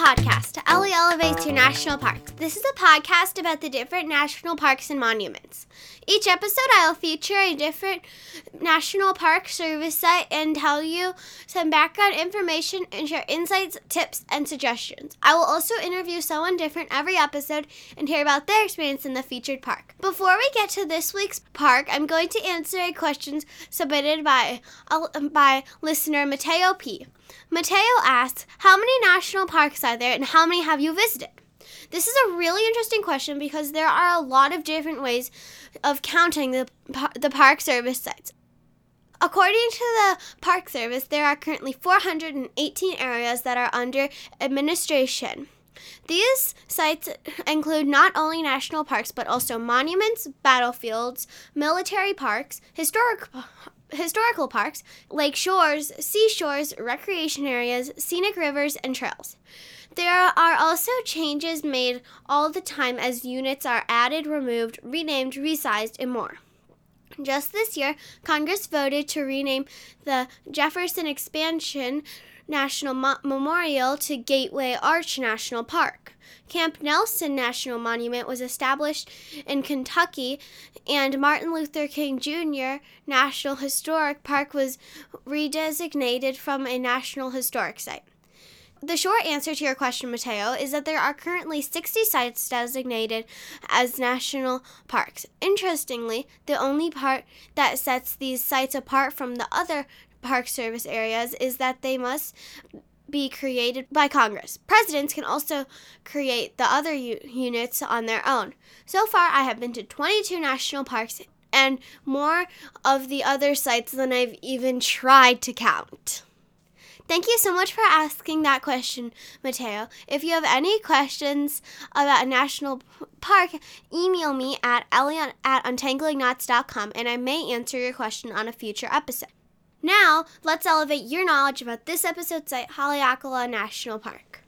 podcast, Ellie Elevates Your National Parks. This is a podcast about the different national parks and monuments. Each episode, I'll feature a different national park service site and tell you some background information and share insights, tips, and suggestions. I will also interview someone different every episode and hear about their experience in the featured park. Before we get to this week's park, I'm going to answer a question submitted by listener Mateo P. Mateo asks, how many national parks are there and how many have you visited? This is a really interesting question because there are a lot of different ways of counting the park service sites. According to the Park Service, there are currently 418 areas that are under administration. These sites include not only national parks but also monuments, battlefields, military parks, historical parks, lake shores, seashores, recreation areas, scenic rivers, and trails. There are also changes made all the time as units are added, removed, renamed, resized, and more. Just this year, Congress voted to rename the Jefferson Expansion National Memorial to Gateway Arch National Park. Camp Nelson National Monument was established in Kentucky, and Martin Luther King Jr. National Historic Park was redesignated from a National Historic Site. The short answer to your question, Mateo, is that there are currently 60 sites designated as national parks. Interestingly, the only part that sets these sites apart from the other Park Service areas is that they must be created by Congress. Presidents can also create the other units on their own. So far, I have been to 22 national parks and more of the other sites than I've even tried to count. Thank you so much for asking that question, Mateo. If you have any questions about a national park, email me at ellie@untanglingknots.com and I may answer your question on a future episode. Now, let's elevate your knowledge about this episode's site, Haleakala National Park.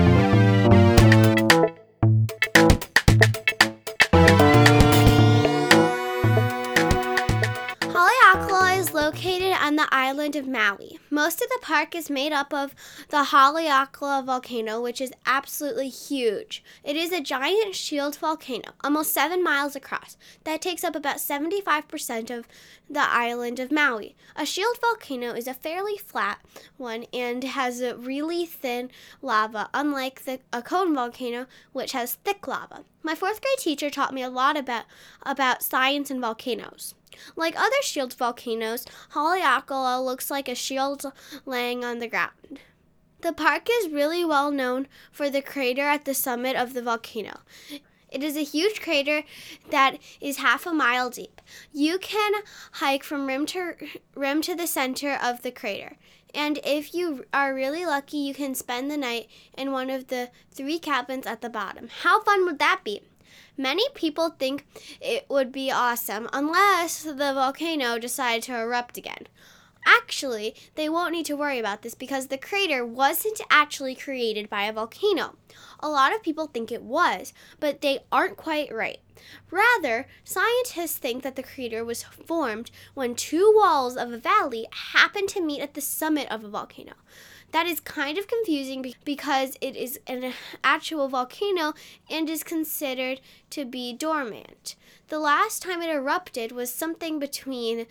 Haleakala is located on the island of Maui. Most of the park is made up of the Haleakala volcano, which is absolutely huge. It is a giant shield volcano, almost 7 miles across, that takes up about 75% of the island of Maui. A shield volcano is a fairly flat one and has a really thin lava, unlike a cone volcano, which has thick lava. My 4th grade teacher taught me a lot about science and volcanoes. Like other shield volcanoes, Haleakala looks like a shield laying on the ground. The park is really well known for the crater at the summit of the volcano. It is a huge crater that is half a mile deep. You can hike from rim to the center of the crater. And if you are really lucky, you can spend the night in one of the 3 cabins at the bottom. How fun would that be? Many people think it would be awesome unless the volcano decided to erupt again. Actually, they won't need to worry about this because the crater wasn't actually created by a volcano. A lot of people think it was, but they aren't quite right. Rather, scientists think that the crater was formed when 2 walls of a valley happened to meet at the summit of a volcano. That is kind of confusing because it is an actual volcano and is considered to be dormant. The last time it erupted was something between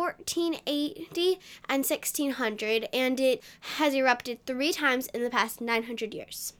1480 and 1600, and it has erupted 3 times in the past 900 years.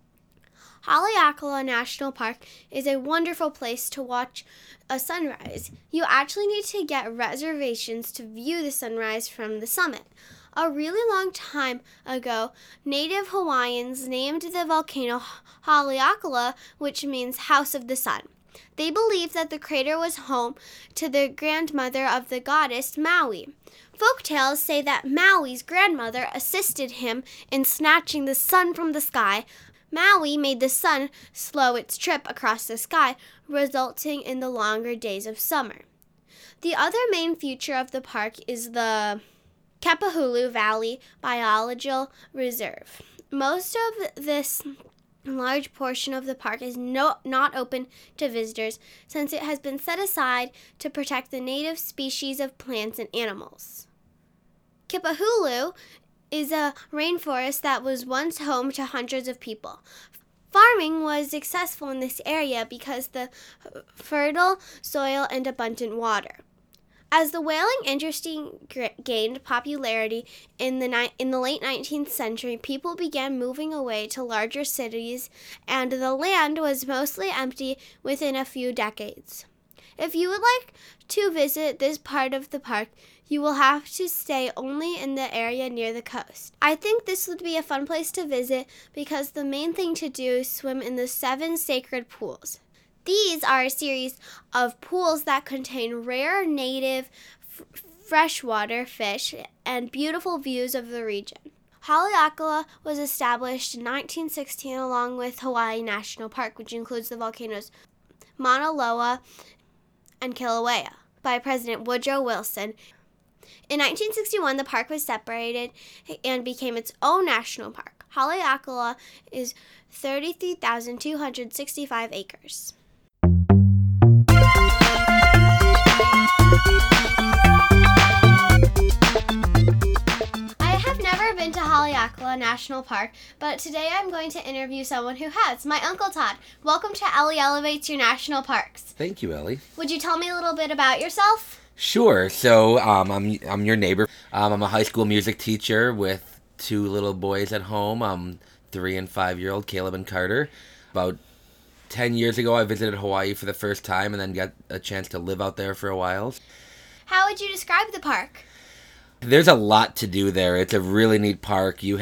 Haleakala National Park is a wonderful place to watch a sunrise. You actually need to get reservations to view the sunrise from the summit. A really long time ago, native Hawaiians named the volcano Haleakala, which means House of the Sun. They believed that the crater was home to the grandmother of the goddess Maui. Folktales say that Maui's grandmother assisted him in snatching the sun from the sky. Maui made the sun slow its trip across the sky, resulting in the longer days of summer. The other main feature of the park is the Kepahulu Valley Biological Reserve. Most of this large portion of the park is not open to visitors since it has been set aside to protect the native species of plants and animals. Kepahulu is a rainforest that was once home to hundreds of people. Farming was successful in this area because the fertile soil and abundant water. As the whaling industry gained popularity in the late 19th century, people began moving away to larger cities, and the land was mostly empty within a few decades. If you would like to visit this part of the park, you will have to stay only in the area near the coast. I think this would be a fun place to visit because the main thing to do is swim in the 7 sacred pools. These are a series of pools that contain rare native freshwater fish and beautiful views of the region. Haleakala was established in 1916 along with Hawaii National Park, which includes the volcanoes Mauna Loa and Kilauea, by President Woodrow Wilson. In 1961, the park was separated and became its own national park. Haleakala is 33,265 acres. Been to Haleakala National Park, but today I'm going to interview someone who has, my Uncle Todd. Welcome to Ellie Elevates Your National Parks. Thank you, Ellie. Would you tell me a little bit about yourself? Sure. So I'm your neighbor. I'm a high school music teacher with 2 little boys at home, 3 and 5-year-old Caleb and Carter. About 10 years ago, I visited Hawaii for the first time and then got a chance to live out there for a while. How would you describe the park? There's a lot to do there. It's a really neat park. You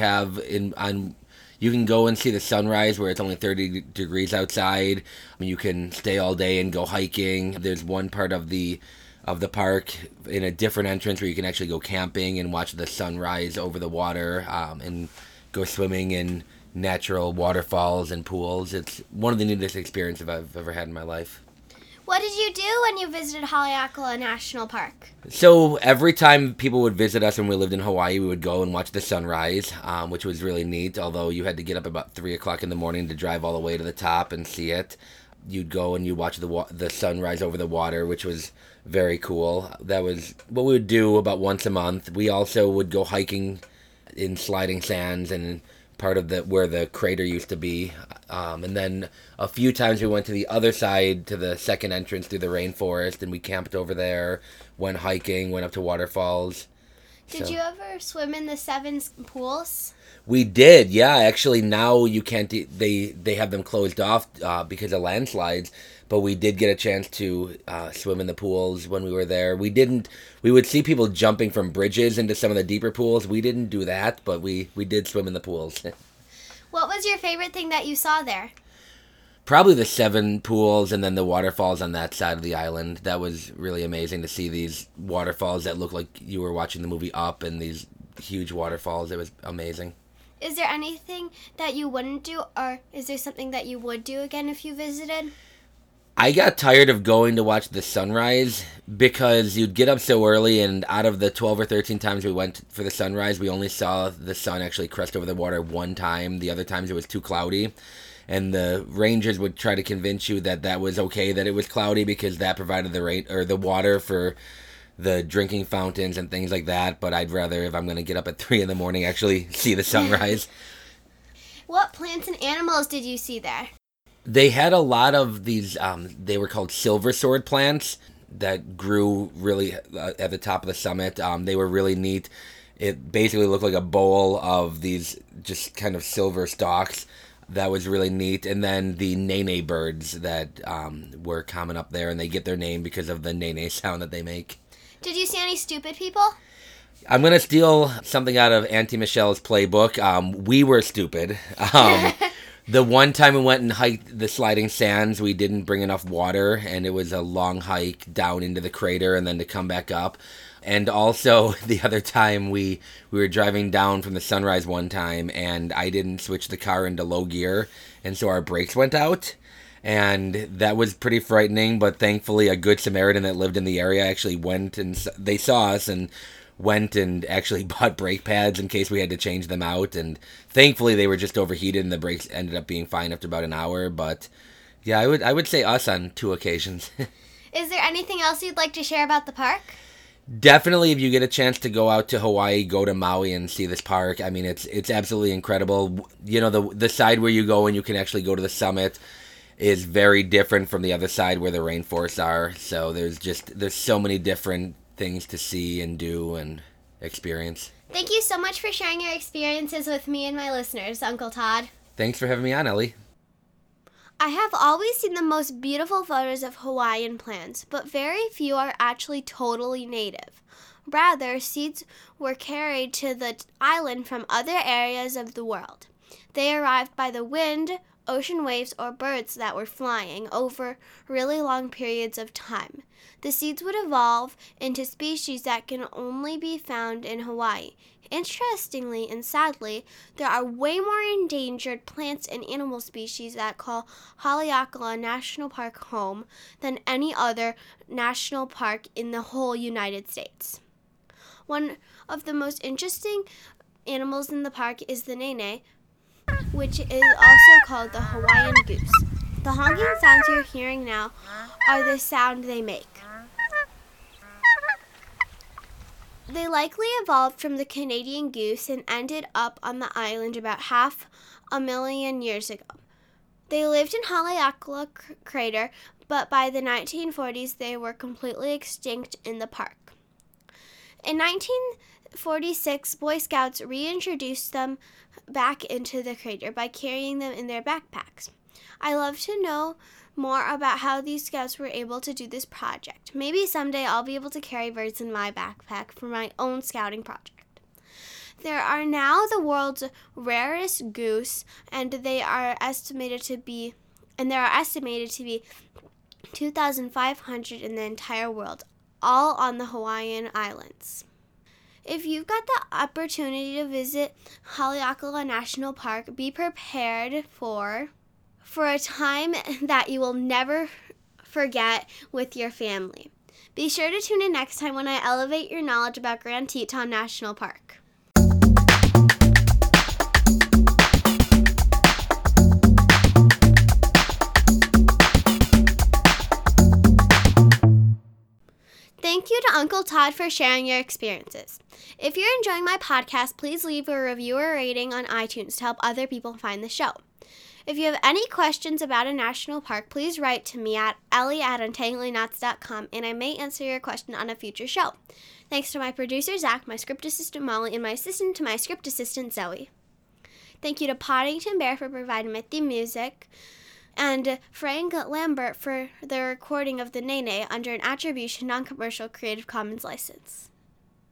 can go and see the sunrise where it's only 30 degrees outside. You can stay all day and go hiking. There's one part of the park in a different entrance where you can actually go camping and watch the sunrise over the water, and go swimming in natural waterfalls and pools. It's one of the neatest experiences I've ever had in my life. What did you do when you visited Haleakala National Park? So every time people would visit us when we lived in Hawaii, we would go and watch the sunrise, which was really neat, although you had to get up about 3 o'clock in the morning to drive all the way to the top and see it. You'd go and you watch the sunrise over the water, which was very cool. That was what we would do about once a month. We also would go hiking in sliding sands and part of where the crater used to be. And then a few times we went to the other side, to the second entrance through the rainforest, and we camped over there, went hiking, went up to waterfalls. Did you ever swim in the 7 pools? We did, yeah. Actually, now you can't. They have them closed off because of landslides. But we did get a chance to swim in the pools when we were there. We would see people jumping from bridges into some of the deeper pools. We didn't do that, but we did swim in the pools. What was your favorite thing that you saw there? Probably the 7 pools and then the waterfalls on that side of the island. That was really amazing to see these waterfalls that look like you were watching the movie Up, and these huge waterfalls. It was amazing. Is there anything that you wouldn't do, or is there something that you would do again if you visited? I got tired of going to watch the sunrise because you'd get up so early, and out of the 12 or 13 times we went for the sunrise, we only saw the sun actually crest over the water one time. The other times it was too cloudy, and the rangers would try to convince you that was okay that it was cloudy because that provided the water for the drinking fountains and things like that. But I'd rather, if I'm going to get up at 3 in the morning, actually see the sunrise. What plants and animals did you see there? They had a lot of these, they were called silver sword plants that grew really at the top of the summit. They were really neat. It basically looked like a bowl of these just kind of silver stalks. That was really neat. And then the nene birds that were common up there, and they get their name because of the nene sound that they make. Did you see any stupid people? I'm going to steal something out of Auntie Michelle's playbook. We were stupid. The one time we went and hiked the sliding sands, we didn't bring enough water, and it was a long hike down into the crater and then to come back up. And also, the other time we were driving down from the sunrise one time, and I didn't switch the car into low gear, and so our brakes went out. And that was pretty frightening, but thankfully a good Samaritan that lived in the area actually went, and they saw us and went and actually bought brake pads in case we had to change them out. And thankfully they were just overheated and the brakes ended up being fine after about an hour. But yeah, I would say us on 2 occasions. Is there anything else you'd like to share about the park? Definitely, if you get a chance to go out to Hawaii, go to Maui and see this park. I mean, it's absolutely incredible. You know, the side where you go and you can actually go to the summit is very different from the other side where the rainforests are. So there's so many different things to see and do and experience. Thank you so much for sharing your experiences with me and my listeners, Uncle Todd. Thanks for having me on, Ellie. I have always seen the most beautiful photos of Hawaiian plants, but very few are actually totally native. Rather, seeds were carried to the island from other areas of the world. They arrived by the wind, ocean waves, or birds that were flying over really long periods of time. The seeds would evolve into species that can only be found in Hawaii. Interestingly and sadly, there are way more endangered plants and animal species that call Haleakala National Park home than any other national park in the whole United States. One of the most interesting animals in the park is the nene, which is also called the Hawaiian goose. The honking sounds you're hearing now are the sound they make. They likely evolved from the Canadian goose and ended up on the island about 500,000 years ago. They lived in Haleakala Crater, but by the 1940s they were completely extinct in the park. In 1946, Boy Scouts reintroduced them back into the crater by carrying them in their backpacks. I love to know more about how these scouts were able to do this project. Maybe someday I'll be able to carry birds in my backpack for my own scouting project. There are now the world's rarest goose, and there are estimated to be 2,500 in the entire world, all on the Hawaiian Islands. If you've got the opportunity to visit Haleakala National Park, be prepared for a time that you will never forget with your family. Be sure to tune in next time when I elevate your knowledge about Grand Teton National Park. Thank you to Uncle Todd for sharing your experiences. If you're enjoying my podcast, please leave a review or rating on iTunes to help other people find the show. If you have any questions about a national park, please write to me at ellie@untanglingotknots.com, and I may answer your question on a future show. Thanks to my producer, Zach, my script assistant, Molly, and my assistant to my script assistant, Zoe. Thank you to Poddington Bear for providing my theme music, and Frank Lambert for the recording of the Nene under an Attribution Non-Commercial Creative Commons license.